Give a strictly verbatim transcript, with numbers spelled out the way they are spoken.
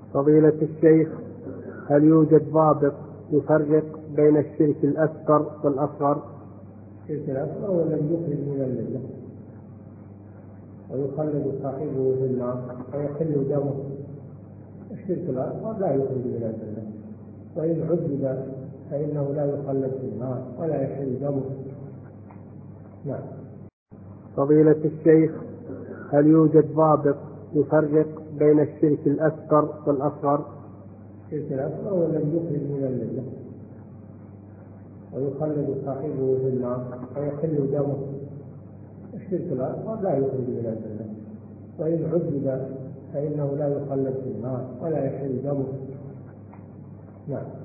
فضيلة الشيخ، هل يوجد ضابط يفرق بين الشرك الأكبر والأصغر؟ الشرك الأكبر هو الذي يخرج من الملة ويخلد صاحبه في النار ويحل دمه. الشرك الأكبر لا يخرج من الملة، وإن عذب فإنه لا يخلد في النار ولا يحل دمه. نعم. فضيلة الشيخ، هل يوجد ضابط يفرق بين الشرك الأكبر والأصغر؟ الشرك الأكبر هو الذي يخرج من الملة ويخلد صاحبه في النار ويحل دمه. الشرك الأكبر لا يخرج من الملة، وإن عذب فإنه لا يخلد في النار ولا يحل دمه. نعم.